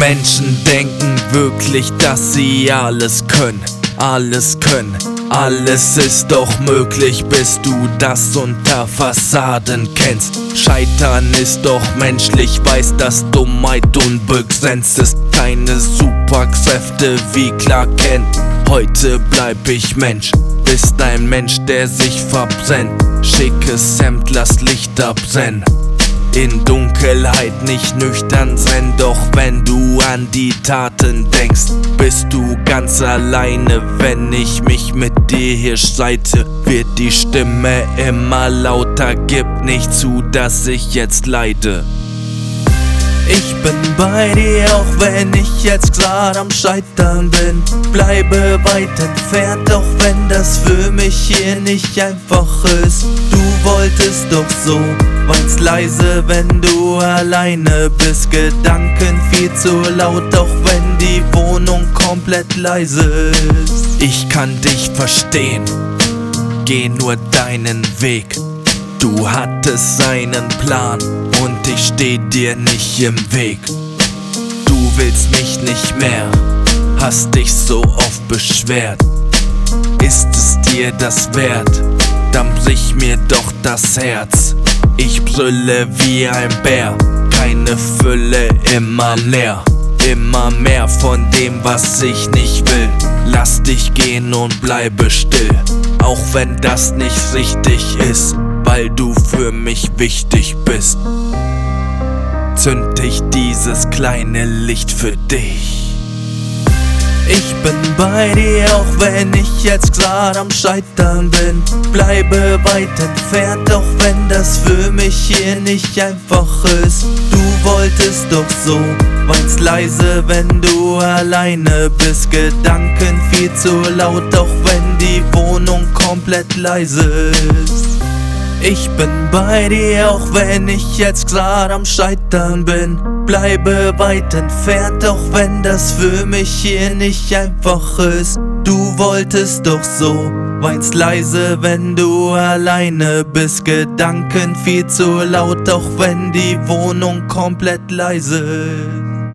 Menschen denken wirklich, dass sie alles können. Alles können, alles ist doch möglich, bis du das unter Fassaden kennst. Scheitern ist doch menschlich, weiß, dass Dummheit unbegrenzt ist. Keine Superkräfte wie Clark Kent. Heute bleib ich Mensch, bist ein Mensch, der sich verbrennt. Schickes Hemd, lass Licht abbrennen. In Dunkelheit nicht nüchtern sein, doch wenn du an die Taten denkst, bist du ganz alleine. Wenn ich mich mit dir hier streite, wird die Stimme immer lauter. Gib nicht zu, dass ich jetzt leide. Ich bin bei dir, auch wenn ich jetzt grad am Scheitern bin. Bleibe weit entfernt, auch wenn das für mich hier nicht einfach ist. Du wolltest doch so, weinst leise, wenn du alleine bist. Gedanken viel zu laut, auch wenn die Wohnung komplett leise ist. Ich kann dich verstehen, geh nur deinen Weg. Du hattest einen Plan und ich steh dir nicht im Weg. Du willst mich nicht mehr, hast dich so oft beschwert. Ist es dir das wert? Dann brich mir doch das Herz. Ich brülle wie ein Bär, keine Fülle, immer leer. Immer mehr von dem, was ich nicht will. Lass dich gehen und bleibe still, auch wenn das nicht richtig ist, weil du für mich wichtig bist. Zünd ich dieses kleine Licht für dich. Ich bin bei dir, auch wenn ich jetzt grad am Scheitern bin. Bleibe weit entfernt, auch wenn das für mich hier nicht einfach ist. Du wolltest doch so, weinst leise, wenn du alleine bist. Gedanken viel zu laut, auch wenn die Wohnung komplett leise ist. Ich bin bei dir, auch wenn ich jetzt grad am Scheitern bin. Bleibe weit entfernt, auch wenn das für mich hier nicht einfach ist. Du wolltest doch so, weinst leise, wenn du alleine bist. Gedanken viel zu laut, auch wenn die Wohnung komplett leise ist.